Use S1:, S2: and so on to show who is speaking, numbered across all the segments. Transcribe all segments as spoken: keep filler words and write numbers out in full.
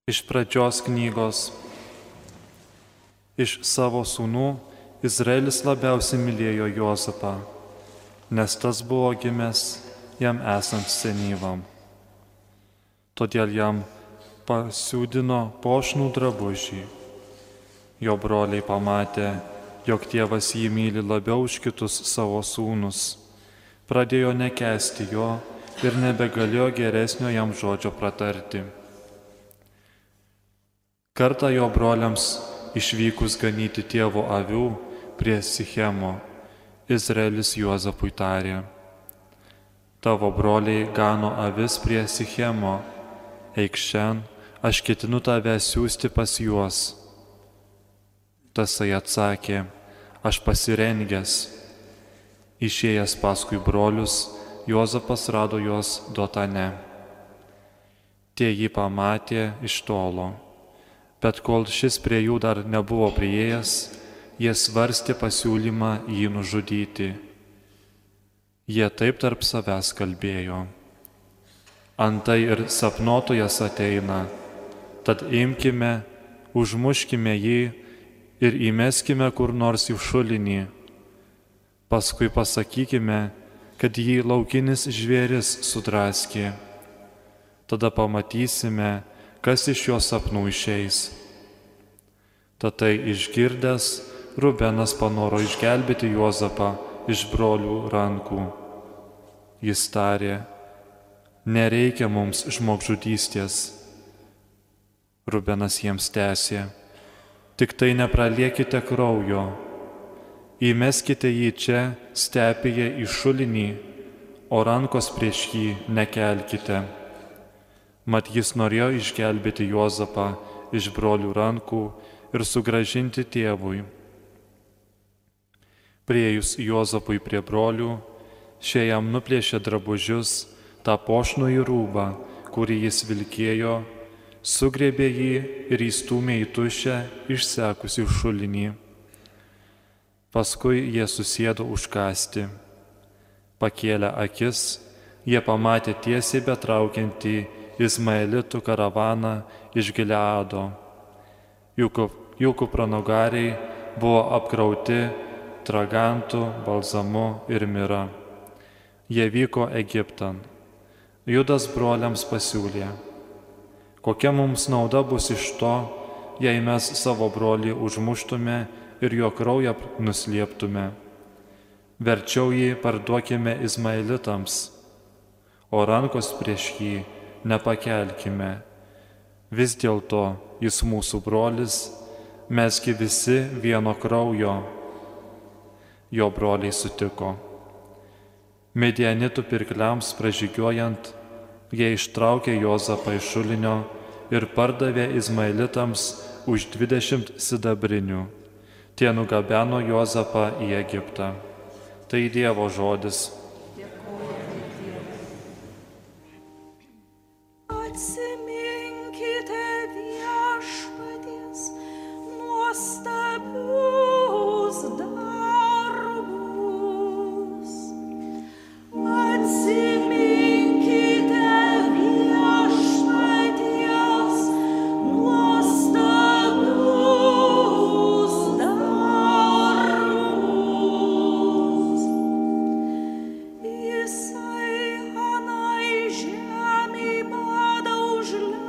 S1: Iš pradžios knygos. Iš savo sūnų Izraelis labiausiai mylėjo Juozapą, nes tas buvo gimęs jam esant senyvam. Todėl jam pasiūdino puošnų drabužį. Jo broliai pamatė, jog tėvas jį myli labiau už kitus savo sūnus, pradėjo nekęsti jo ir nebegalėjo geresnio jam žodžio pratarti. Kartą jo broliams išvykus ganyti tėvo avių prie Sichemo, Izraelis Juozapui tarė: tavo broliai gano avis prie Sichemo, eik šen, aš ketinu tave siųsti pas juos. Tasai atsakė: aš pasirengęs. Išėjęs paskui brolius, Juozapas rado juos Dotane. Tie jį pamatė iš tolo, bet kol šis prie jų dar nebuvo priėjęs, jie svarstė pasiūlymą jį nužudyti. Jie taip tarp savęs kalbėjo: antai ir sapnuotojas ateina, tad imkime, užmuškime jį ir įmeskime kur nors į šulinį. Paskui pasakykime, kad jį laukinis žvėris sudraskė. Tada pamatysime, kas iš jo sapnų išeis. Tad tai išgirdęs, Rubenas panoro išgelbėti Juozapą iš brolių rankų. Jis tarė: nereikia mums žmogžudystės. Rubenas jiems tęsė: tik tai nepraliekite kraujo. Įmeskite jį čia, stepėje į šulinį, o rankos prieš jį nekelkite. Mat jis norėjo išgelbėti Juozapą iš brolių rankų ir sugrąžinti tėvui. Priėjus Juozapui prie brolių, šie jam nuplėšė drabužius, tą puošnųjį rūbą, kurį jis vilkėjo, sugriebė jį ir įstūmė į tuščią išsekusių šulinį. Paskui jie susėdo užkasti. Pakėlę akis, jie pamatė tiesiai betraukiantį Izmaelitų karavaną iš Gileado. Jų kupranugariai buvo apkrauti tragantų, balzamu ir mira. Jie vyko Egiptan. Judas broliams pasiūlė: kokia mums nauda bus iš to, jei mes savo brolį užmuštume ir jo kraują nuslėptume. Verčiau jį parduokime Izmaelitams, o rankos prieš jį nepakelkime. Vis dėlto jis mūsų brolis, mesgi visi vieno kraujo. Jo broliai sutiko. Midianitų pirkliams pražygiuojant, jie ištraukė Juozapą iš šulinio ir pardavė Izmaelitams už dvidešimt sidabrinių. Tie nugabeno Juozapą į Egiptą. Tai Dievo žodis.
S2: Atsiminkite viešpaties nuostabius darbus. Atsiminkite viešpaties nuostabius darbus. Jisai anai žemei badą užleido.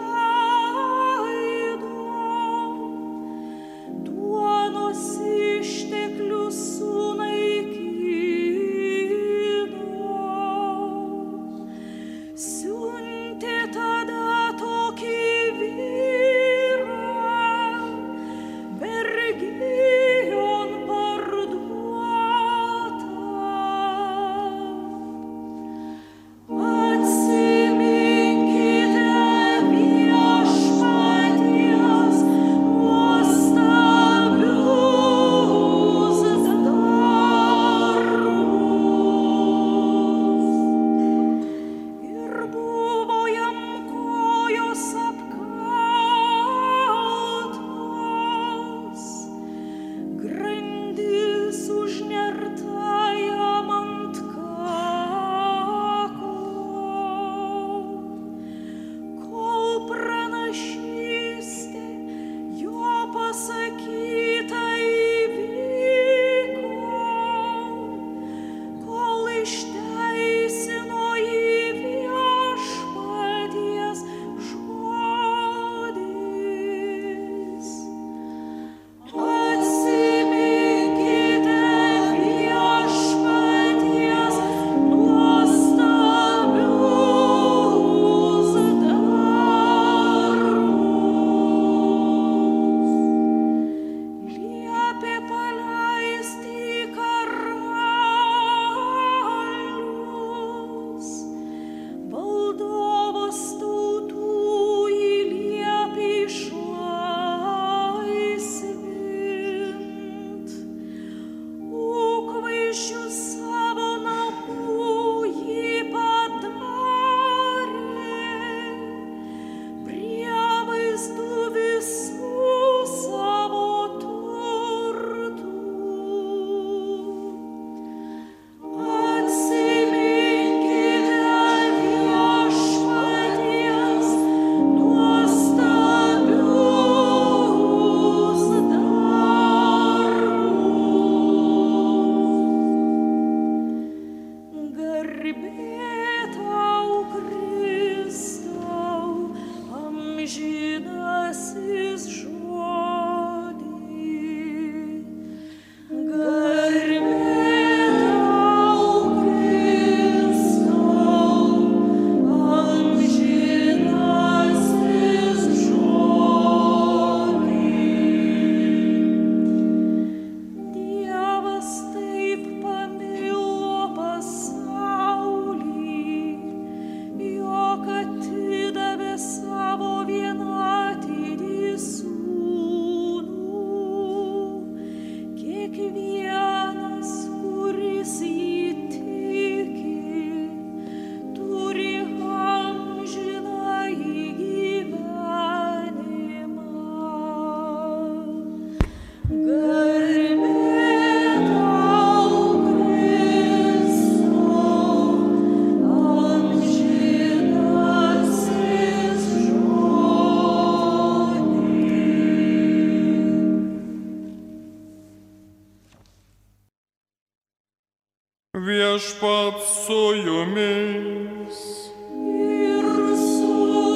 S3: Viešpats su jumis.
S2: Ir su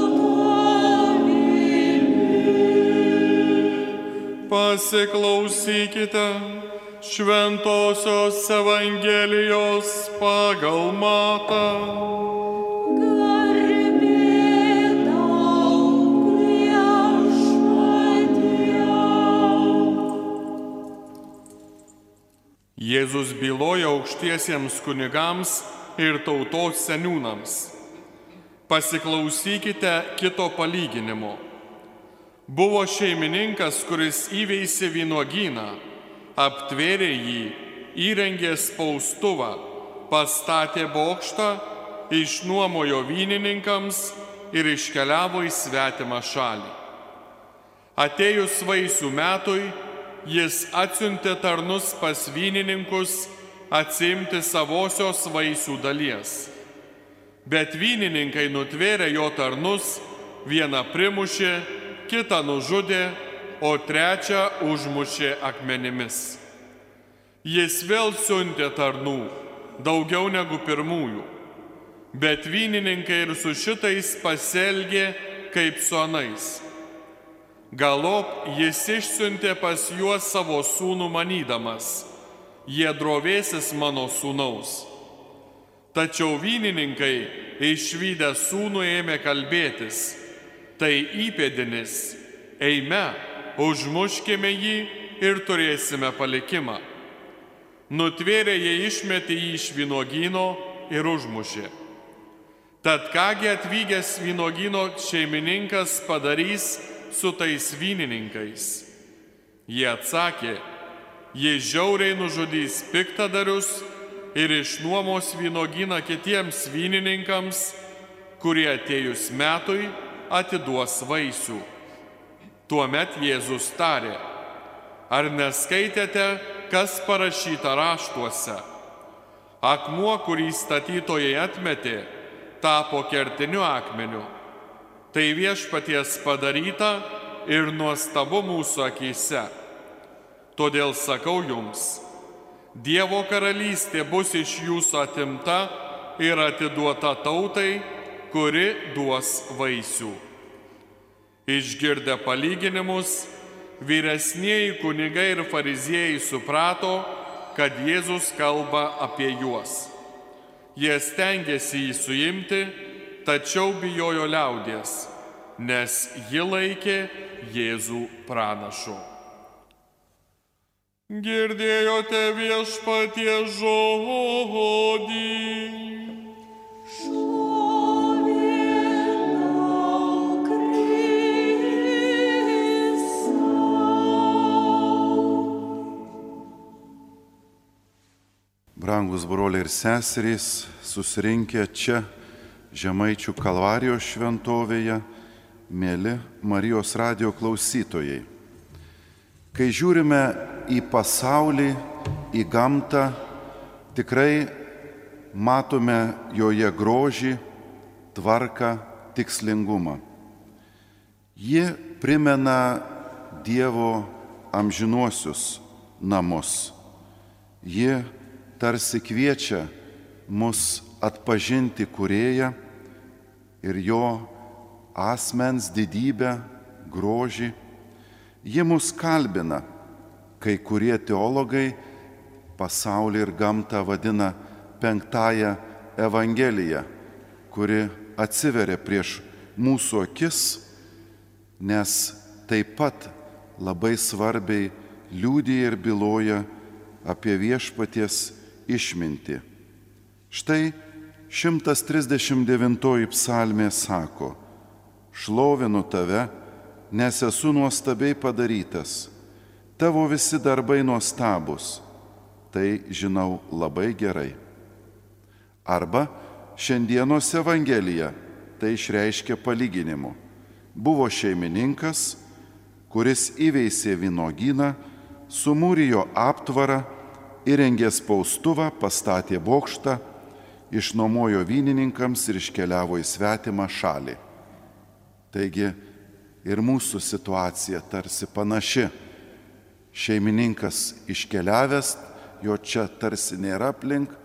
S2: tavimi.
S3: Pasiklausykite Šventosios Evangelijos pagal Matą.
S2: Garbė tau, Viešpatie.
S3: Jėzus byloja aukštiesiems kunigams ir tautos seniūnams. Pasiklausykite kito palyginimo. Buvo šeimininkas, kuris įveisė vynuogyną, aptvėrė jį, įrengė spaustuvą, pastatė bokštą, išnuomojo vynininkams ir iškeliavo į svetimą šalį. Atėjus vaisių metui, jis atsiuntė tarnus pas vynininkus atsiimti savosios vaisių dalies. Bet vynininkai nutvėrė jo tarnus, vieną primušė, kitą nužudė, o trečią užmušė akmenimis. Jis vėl siuntė tarnų, daugiau negu pirmųjų, bet vynininkai ir su šitais pasielgė kaip su anais. Galop jis išsiuntė pas juos savo sūnų manydamas, jie drovėsis mano sūnaus. Tačiau vynininkai išvydę sūnų ėmė kalbėtis, tai įpėdinis, eime, užmuškime jį ir turėsime palikimą. Nutvėrė jie išmetė jį iš vynuogyno ir užmušė. Tad kągi atvykęs vynuogyno šeimininkas padarys su tais vynininkais? Jie atsakė, jie žiauriai nužudys piktadarius ir išnuomos vynuogyną kitiems vynininkams, kurie atėjus metui atiduos vaisių. Tuomet Jėzus tarė, ar neskaitėte, kas parašyta raštuose? Akmuo, kurį statytojai atmetė, tapo kertiniu akmeniu. Tai Viešpaties padaryta ir nuostabu mūsų akyse. Todėl sakau jums, Dievo karalystė bus iš jūsų atimta ir atiduota tautai, kuri duos vaisių. Išgirdę palyginimus, vyresnieji kunigai ir fariziejai suprato, kad Jėzus kalba apie juos. Jie stengėsi jį suimti, tačiau bijojo liaudies, nes ji laikė Jėzų pranašu. Girdėjote Viešpaties žodį.
S4: Brangus broliai ir seserys, susirinkę čia Žemaičių Kalvarijos šventovėje, mėly Marijos radijo klausytojai. Kai žiūrime į pasaulį, į gamtą, tikrai matome joje grožį, tvarką, tikslingumą. Ji primena Dievo amžinuosius namus. Ji tarsi kviečia mus atpažinti Kūrėją ir jo asmens didybę, grožį. Ji mus kalbina, kai kurie teologai pasaulį ir gamtą vadina penktąją Evangeliją, kuri atsiveria prieš mūsų akis, nes taip pat labai svarbiai liudija ir byloja apie Viešpaties išmintį. Štai šimtas trisdešimt devintoji psalmė sako, šlovinu tave, nes esu nuostabiai padarytas, tavo visi darbai nuostabus, tai žinau labai gerai. Arba šiandienos Evangelija tai išreiškia palyginimu. Buvo šeimininkas, kuris įveisė vynuogyną, sumūrijo aptvarą, įrengė spaustuvą, pastatė bokštą, išnuomojo vynininkams ir iškeliavo į svetimą šalį. Taigi ir mūsų situacija tarsi panaši. Šeimininkas iškeliavęs, jo čia tarsi nėra aplink,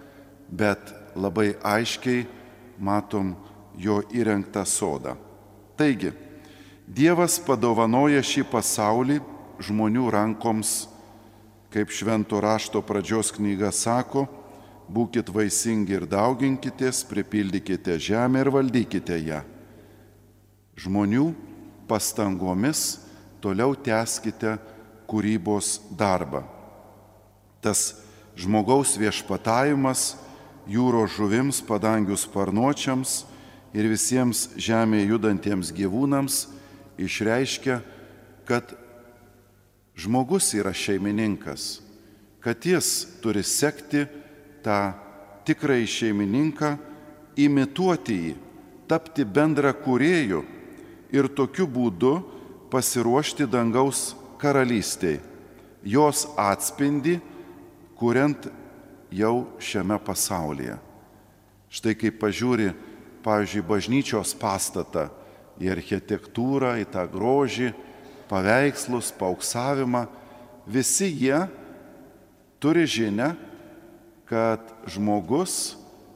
S4: bet labai aiškiai matom jo įrengtą sodą. Taigi, Dievas padovanoja šį pasaulį žmonių rankoms, kaip švento rašto pradžios knyga sako, būkit vaisingi ir dauginkitės, pripildykite žemę ir valdykite ją. Žmonių pastangomis toliau tęskite kūrybos darbą. Tas žmogaus viešpatavimas jūros žuvims, padangių sparnuočiams ir visiems žemėje judantiems gyvūnams išreiškia, kad žmogus yra šeimininkas, kad jis turi sekti tą tikrąjį šeimininką, imituoti jį, tapti bendra kūrėju ir tokiu būdu pasiruošti dangaus karalystei, jos atspindį, kuriant jau šiame pasaulyje. Štai kaip pažiūri, pavyzdžiui, bažnyčios pastatą, į architektūrą, į tą grožį, paveikslus, pauksavimą, visi jie turi žinią, kad žmogus,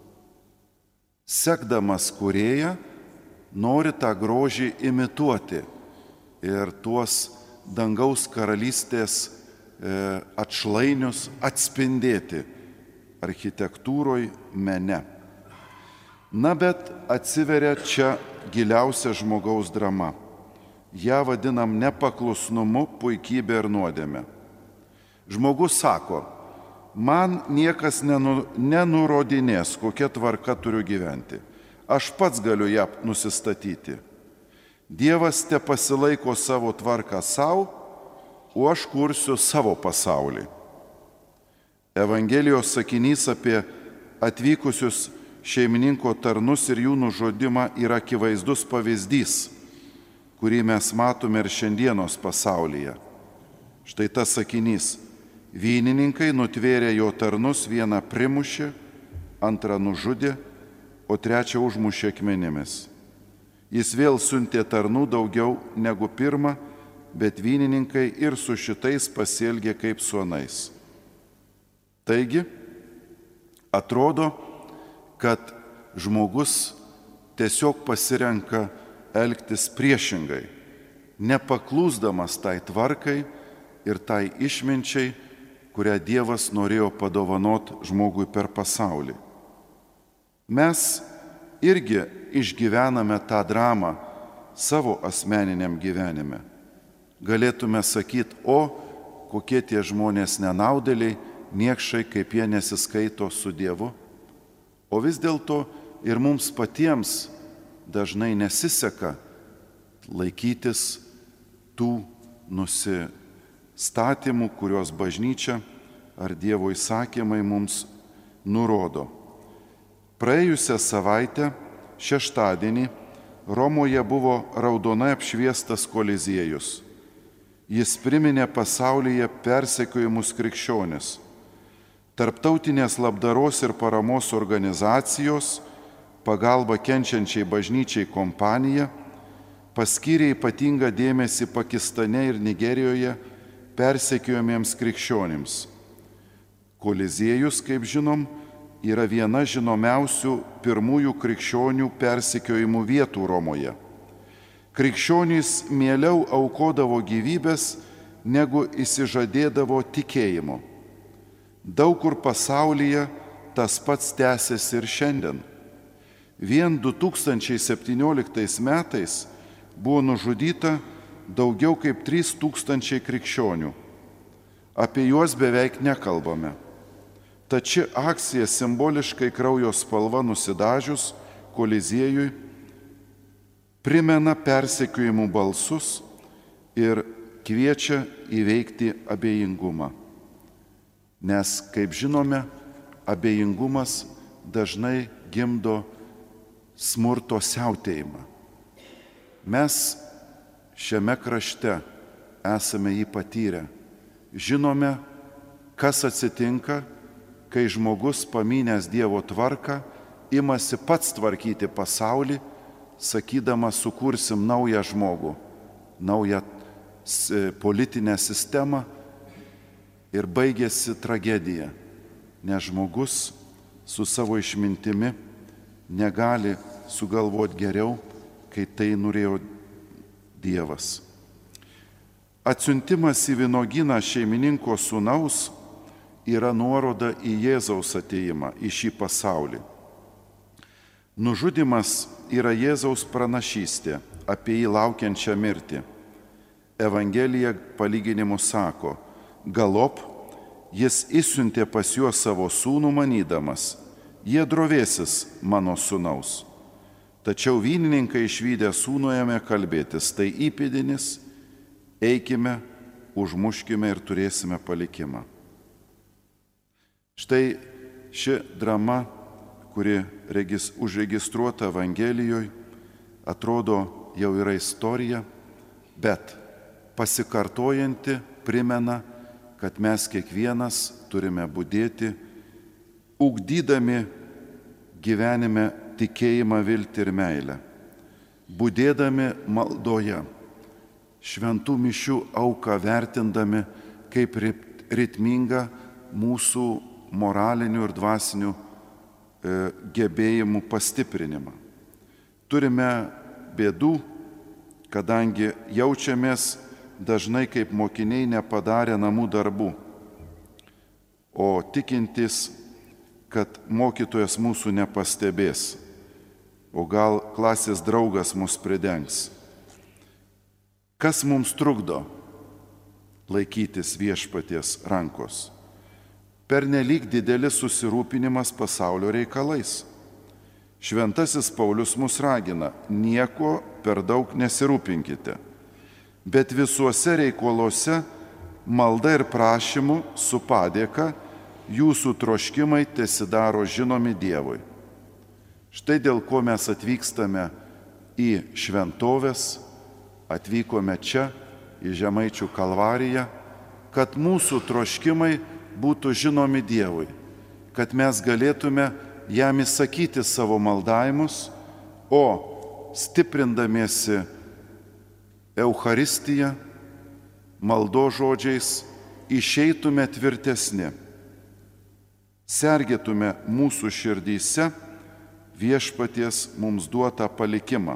S4: sekdamas kūrėją, nori tą grožį imituoti ir tuos dangaus karalystės atšlainius atspindėti architektūroje, mene. Na, bet atsiveria čia giliausia žmogaus drama. Ja vadinam nepaklusnumu, puikybė ir nuodėmė. Žmogus sako, man niekas nenu, nenurodinės, kokia tvarka turiu gyventi. Aš pats galiu ją nusistatyti. Dievas te pasilaiko savo tvarką savo, o aš kursiu savo pasaulį. Evangelijos sakinys apie atvykusius šeimininko tarnus ir jų nužudimą yra akivaizdus pavyzdys, kurį mes matome ir šiandienos pasaulyje. Štai tas sakinys. Vynininkai nutvėrė jo tarnus, vieną primušė, antrą nužudė, o trečią užmušė akmenimis. Jis vėl siuntė tarnų daugiau negu pirmą, bet vynininkai ir su šitais pasielgė kaip su anais. Taigi, atrodo, kad žmogus tiesiog pasirenka elgtis priešingai, nepaklūsdamas tai tvarkai ir tai išminčiai, kurią Dievas norėjo padovanoti žmogui per pasaulį. Mes irgi išgyvename tą dramą savo asmeniniam gyvenime. Galėtume sakyti, o kokie tie žmonės nenaudėliai, niekšai, kaip jie nesiskaito su Dievu. O vis dėlto ir mums patiems dažnai nesiseka laikytis tų nusistatymų, kuriuos bažnyčia ar Dievo įsakymai mums nurodo. Praėjusią savaitę, šeštadienį, Romoje buvo raudonai apšviestas Koliziejus. Jis priminė pasaulyje persekiojimus krikščionis. Tarptautinės labdaros ir paramos organizacijos pagalba kenčiančiai bažnyčiai kompanija paskyrė ypatingą dėmesį Pakistane ir Nigerijoje persekiojamiems krikščionims. Koliziejus, kaip žinom, yra viena žinomiausių pirmųjų krikščionių persekiojimų vietų Romoje. Krikščionys mieliau aukodavo gyvybės, negu išsižadėdavo tikėjimo. Daug kur pasaulyje tas pats tęsiasi ir šiandien. Vien du tūkstančiai septynioliktais metais buvo nužudyta daugiau kaip trys tūkstančiai krikščionių. Apie juos beveik nekalbame. Tačiau akcija simboliškai kraujo spalva nusidažius Koliziejui primena persekiojimų balsus ir kviečia įveikti abejingumą. Nes, kaip žinome, abejingumas dažnai gimdo smurto siautėjimą. Mes šiame krašte esame jį patyrę. Žinome, kas atsitinka, kai žmogus paminęs Dievo tvarką imasi pats tvarkyti pasaulį, sakydamas, sukursim naują žmogų, naują politinę sistemą ir baigėsi tragedija, nes žmogus su savo išmintimi negali sugalvoti geriau, kai tai norėjo Dievas. Atsiuntimas į vynuogyną šeimininko sūnaus yra nuoroda į Jėzaus atėjimą į šį pasaulį. Nužudimas yra Jėzaus pranašystė apie jį laukiančią mirtį. Evangelija palyginimu sako, galop jis išsiuntė pas juos savo sūnų manydamas, jie drovėsis mano sūnaus. Tačiau vynininkai išvykę sūnų ėmė kalbėtis, tai įpėdinis, eikime, užmuškime ir turėsime palikimą. Štai ši drama, kuri regis, užregistruota Evangelijoje, atrodo jau yra istorija, bet pasikartojanti primena, kad mes kiekvienas turime budėti, ugdydami gyvenime tikėjimą, viltį ir meilę, budėdami maldoje, šventų mišių auką vertindami kaip ritmingą mūsų moralinių ir dvasinių e, gebėjimų pastiprinimą. Turime bėdų, kadangi jaučiamės dažnai kaip mokiniai nepadarę namų darbų, o tikintis, kad mokytojas mūsų nepastebės, o gal klasės draugas mus pridengs. Kas mums trukdo laikytis viešpaties rankos? Pernelyg didelis susirūpinimas pasaulio reikalais. Šventasis Paulius mus ragina, nieko per daug nesirūpinkite, bet visuose reikaluose malda ir prašymu su padėka jūsų troškimai tesidaro žinomi Dievui. Štai dėl ko mes atvykstame į šventoves, atvykome čia į Žemaičių Kalvariją, kad mūsų troškimai būtų žinomi Dievui, kad mes galėtume jam įsakyti savo maldavimus, o stiprindamiesi Eucharistiją, maldo žodžiais, išeitume tvirtesni, sergėtume mūsų širdyse viešpaties mums duotą palikimą.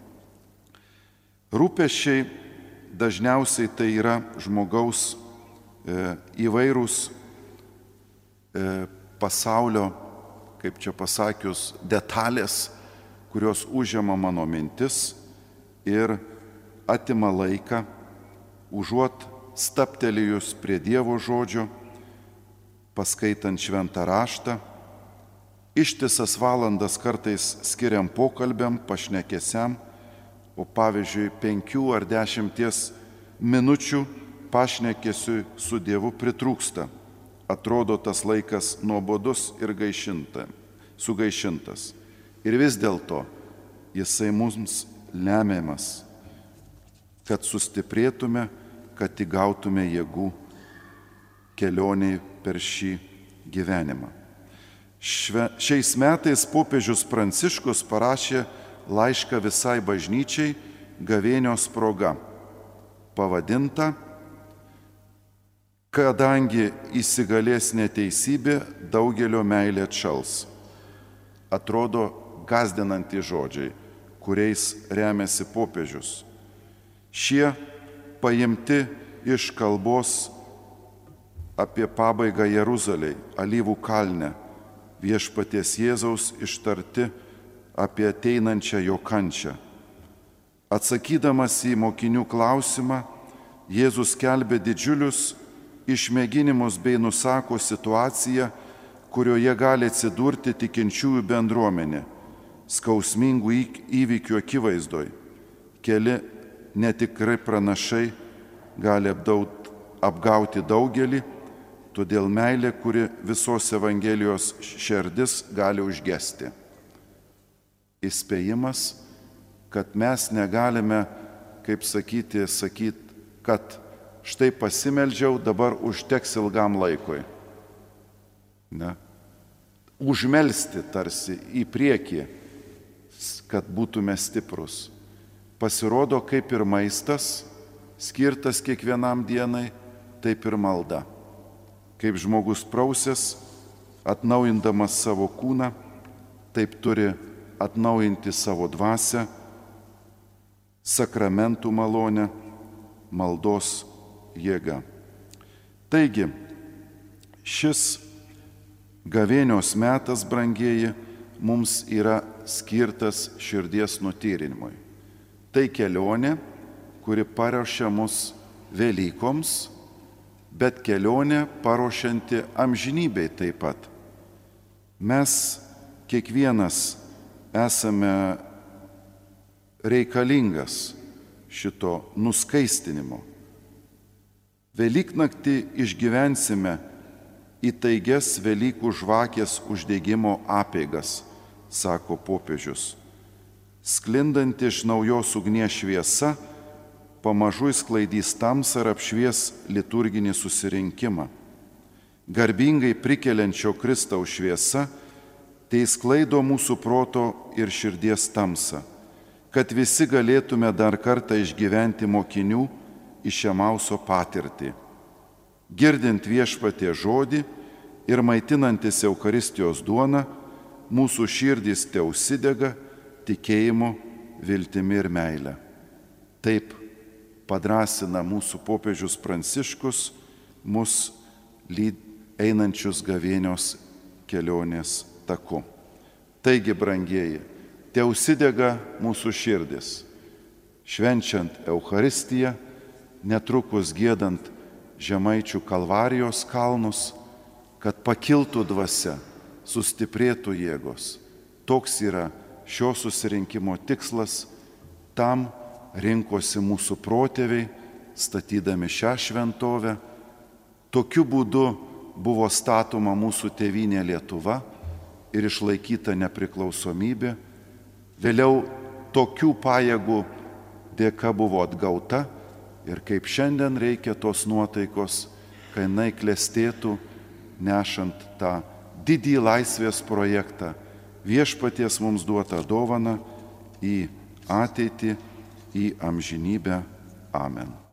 S4: Rūpesčiai dažniausiai tai yra žmogaus e, įvairūs e, pasaulio, kaip čia pasakius, detalės, kurios užima mano mintis ir atima laiką, užuot staptelėjus prie Dievo žodžio, paskaitant šventą raštą, ištisas valandas kartais skiriam pokalbiam, pašnekesiam, o pavyzdžiui penkių ar dešimties minučių pašnekesiui su Dievu pritrūksta. Atrodo tas laikas nuobodus ir gaišinta, sugaišintas. Ir vis dėlto jisai mums lemiamas, kad sustiprėtume, kad įgautume jėgų kelioniai per šį gyvenimą. Šve, šiais metais popiežius Pranciškus parašė laišką visai bažnyčiai gavėnios proga, pavadinta Kadangi įsigalės neteisybė, daugelio meilė atšals. Atrodo gąsdinantys žodžiai, kuriais remiasi popiežius. Šie paimti iš kalbos apie pabaigą Jeruzalei, Alyvų kalne, viešpaties Jėzaus ištarti apie ateinančią jo kančią. Atsakydamas į mokinių klausimą, Jėzus skelbė didžiulius išmėginimus bei nusako situaciją, kurioje gali atsidurti tikinčiųjų bendruomenė, skausmingų įvykių akivaizdoj. Keli netikrai pranašai gali apdaut, apgauti daugelį, todėl meilė, kuri visos Evangelijos šerdis, gali užgesti. Įspėjimas, kad mes negalime, kaip sakyti, sakyti, kad štai pasimeldžiau, dabar užteks ilgam laikui. Ne? Užmelsti tarsi į priekį, kad būtume stiprus. Pasirodo, kaip ir maistas, skirtas kiekvienam dienai, taip ir malda. Kaip žmogus prausės, atnaujindamas savo kūną, taip turi atnaujinti savo dvasią, sakramentų malonę, maldos jėga. Taigi, šis gavėnios metas, brangieji, mums yra skirtas širdies nutyrinimui. Tai kelionė, kuri paruošia mus Velykoms, bet kelionė paruošianti amžinybei taip pat. Mes kiekvienas esame reikalingas šito nuskaistinimo. Velyknaktį išgyvensime įtaigias Velykų žvakės uždegimo apeigas, sako popiežius. Sklindanti iš naujos ugnies šviesa pamažu išsklaidys tamsą ir apšvies liturginį susirinkimą. Garbingai prikeliančio Kristaus šviesa tai sklaido mūsų proto ir širdies tamsą, kad visi galėtume dar kartą išgyventi mokinių iš Emauso patirtį. Girdint Viešpaties žodį ir maitinantis Eucharistijos duoną, mūsų širdys te užsidega tikėjimu, viltimi ir meile. Taip padrasina mūsų popiežius Pranciškus mus lyd einančius gavėnios kelionės taku. Taigi, brangieji, te užsidega mūsų širdis, švenčiant Eucharistiją, netrukus giedant Žemaičių Kalvarijos kalnus, kad pakiltų dvasia, sustiprėtų jėgos. Toks yra šio susirinkimo tikslas, tam rinkosi mūsų protėviai, statydami šią šventovę. Tokiu būdu buvo statoma mūsų tėvynė Lietuva ir išlaikyta nepriklausomybė. Vėliau tokių pajėgų dėka buvo atgauta ir kaip šiandien reikia tos nuotaikos, kai jinai klestėtų, nešant tą didį laisvės projektą, Viešpaties mums duotą dovaną į ateitį, į amžinybę. Amen.